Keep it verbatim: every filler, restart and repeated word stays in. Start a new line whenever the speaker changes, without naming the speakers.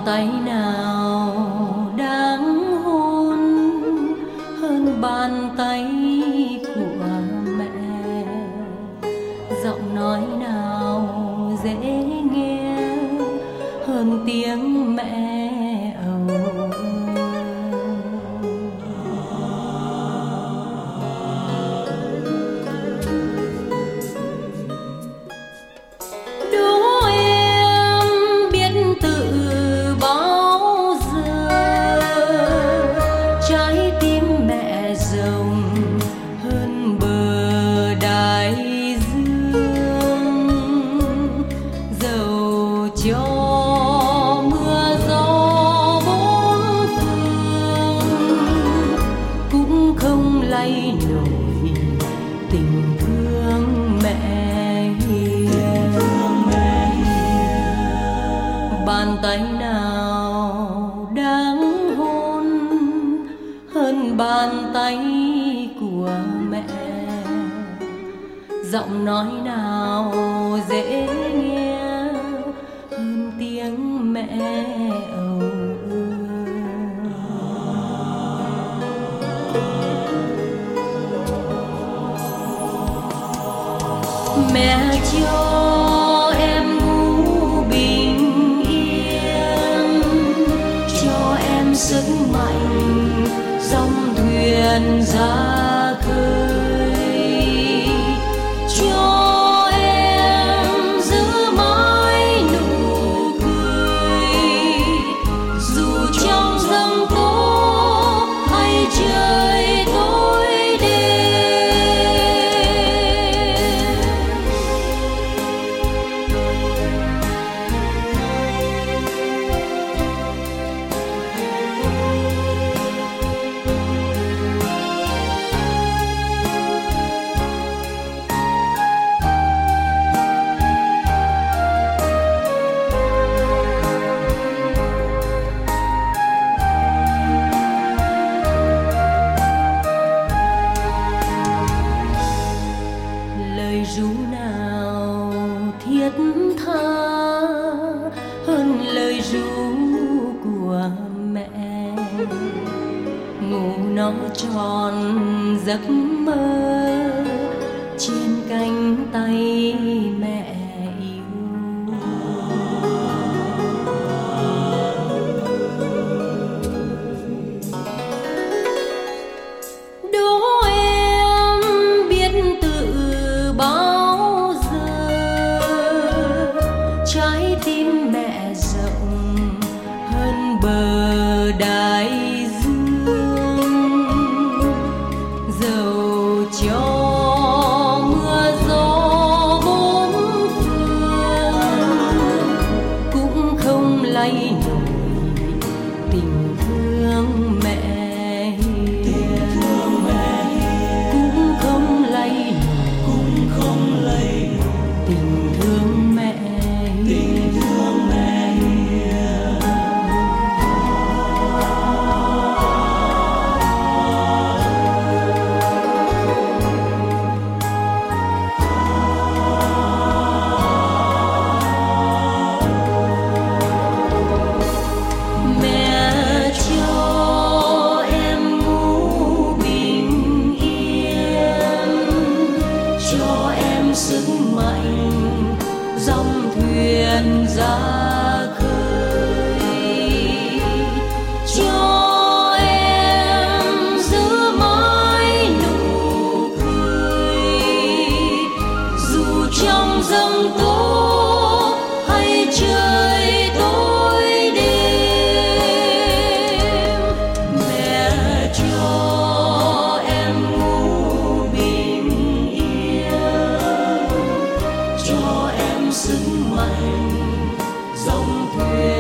tay nào đáng hôn hơn bàn tay của mẹ, giọng nói nào dễ nghe hơn tiếng mẹ âu ơ. Đố em biết tự bao giờ trái tim mẹ rộng hơn bờ đại dương, dẫu cho mưa gió bốn phương cũng không lay nổi tình thương mẹ hiền. Bàn tay nào đáng hôn hơn bàn tay của mẹ, giọng nói nào dễ nghe hơn tiếng mẹ âu ơ. Mẹ cho em ngủ bình yên, cho em sức mạnh dòng thuyền ra khơi, cho em giữ mãi nụ cười dù trong giông tố hay trời tối đêm. Lời ru nào thiết tha hơn lời ru của mẹ, ngủ nó tròn giấc mơ trên cánh tay mẹ yêu. Đố em biết tự bao giờ trái tim mẹ rộng hơn bờ đại dương, dẫu cho mưa gió bốn phương cũng không lay nổi tình thương mẹ hiền, cũng không lay nổi, cũng không lay nổi tình thương mẹ hiền, tình thương mẹ hiền. Mẹ cho em ngủ bình yên, cho em sức mạnh dòng thuyền ra khơi, cho em giữ mãi nụ cười dù trong giông tố hay trời tối đêm. Mẹ cho em ngủ bình yên, cho em sức mạnh dòng thuyền